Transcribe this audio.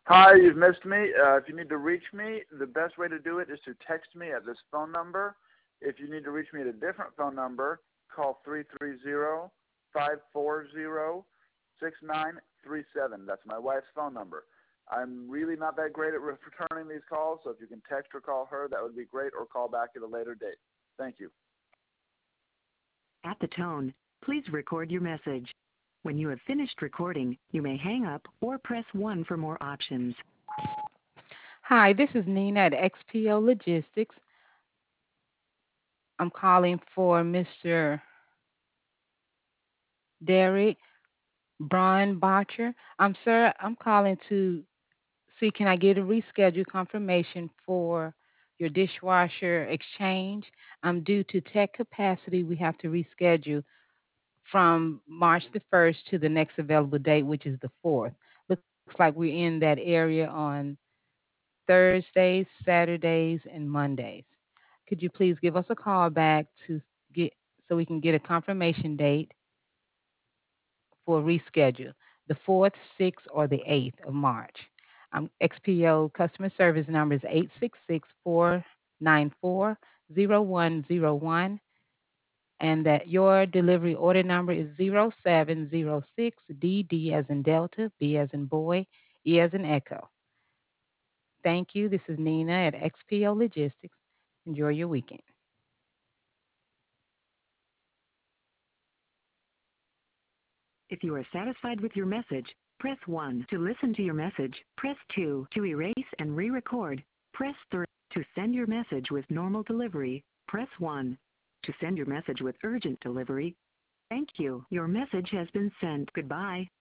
Hi, you've missed me. If you need to reach me, the best way to do it is to text me at this phone number. If you need to reach me at a different phone number, call 330-540-6937. That's my wife's phone number. I'm really not that great at returning these calls, so if you can text or call her, that would be great, or call back at a later date. Thank you. At the tone, please record your message. When you have finished recording, you may hang up or press 1 for more options. Hi, this is Nina at XPO Logistics. I'm calling for Mr. Derek Braunbacher. Sir, I'm calling to see can I get a reschedule confirmation for your dishwasher exchange. Due to tech capacity, we have to reschedule from March the 1st to the next available date, which is the 4th. Looks like we're in that area on Thursdays, Saturdays, and Mondays. Could you please give us a call back to get so we can get a confirmation date for a reschedule, the 4th, 6th, or the 8th of March? XPO customer service number is 866-494-0101, and that your delivery order number is 0706 as in Delta, B as in boy, E as in Echo. Thank you. This is Nina at XPO Logistics. Enjoy your weekend. If you are satisfied with your message, press 1. To listen to your message, press 2. To erase and re-record, press 3. To send your message with normal delivery, press 1. To send your message with urgent delivery, thank you. Your message has been sent. Goodbye.